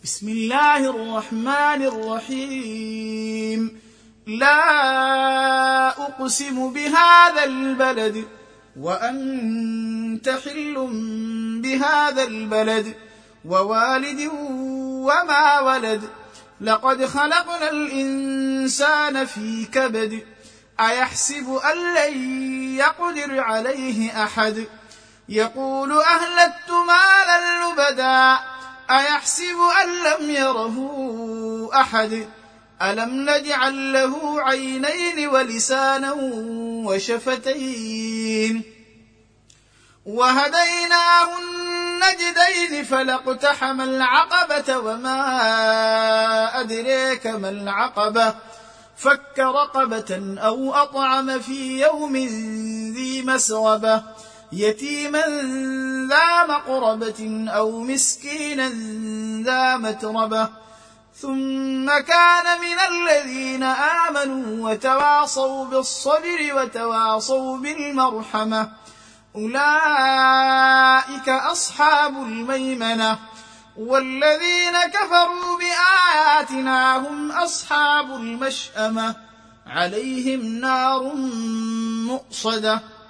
بسم الله الرحمن الرحيم. لا أقسم بهذا البلد وأنت حل بهذا البلد ووالد وما ولد. لقد خلقنا الإنسان في كبد. أيحسب أن لن يقدر عليه أحد. يقول أهلكت مالا لبدا. أيحسب أن لم يره أحد. ألم نجعل له عينين ولسانا وشفتين وهديناه النجدين فلاقتحم العقبة وما أدريك ما العقبة. فك رقبة أو أطعم في يوم ذي مسغبة يتيما ذا مقربة أو مسكينا ذا متربة ثم كان من الذين آمنوا وتواصوا بالصبر وتواصوا بالمرحمة أولئك أصحاب الميمنة. والذين كفروا بآياتنا هم أصحاب المشأمة عليهم نار مؤصدة.